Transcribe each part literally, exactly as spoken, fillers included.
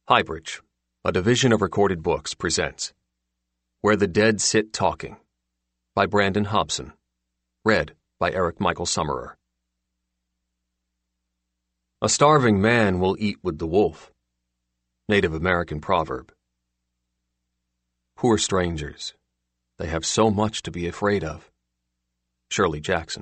Highbridge, a division of Recorded Books, presents Where the Dead Sit Talking by Brandon Hobson. Read by Eric Michael Summerer. A starving man will eat with the wolf. Native American proverb. Poor strangers. They have so much to be afraid of. Shirley Jackson.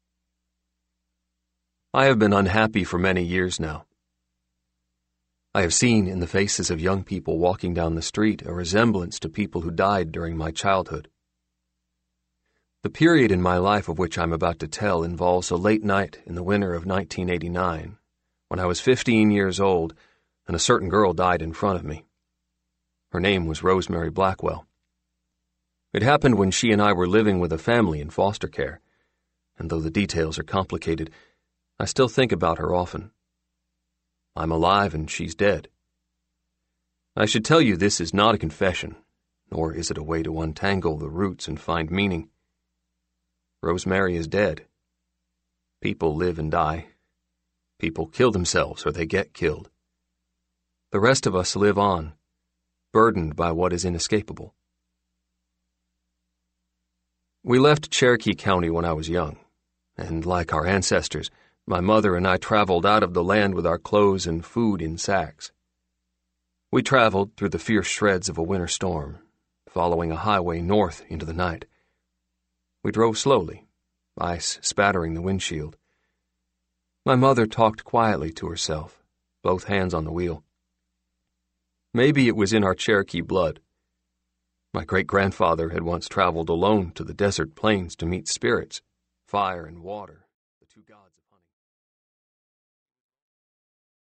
I have been unhappy for many years now. I have seen in the faces of young people walking down the street a resemblance to people who died during my childhood. The period in my life of which I am about to tell involves a late night in the winter of nineteen eighty-nine, when I was fifteen years old and a certain girl died in front of me. Her name was Rosemary Blackwell. It happened when she and I were living with a family in foster care, and though the details are complicated, I still think about her often. I'm alive and she's dead. I should tell you this is not a confession, nor is it a way to untangle the roots and find meaning. Rosemary is dead. People live and die. People kill themselves or they get killed. The rest of us live on, burdened by what is inescapable. We left Cherokee County when I was young, and like our ancestors, my mother and I traveled out of the land with our clothes and food in sacks. We traveled through the fierce shreds of a winter storm, following a highway north into the night. We drove slowly, ice spattering the windshield. My mother talked quietly to herself, both hands on the wheel. Maybe it was in our Cherokee blood. My great-grandfather had once traveled alone to the desert plains to meet spirits, fire and water.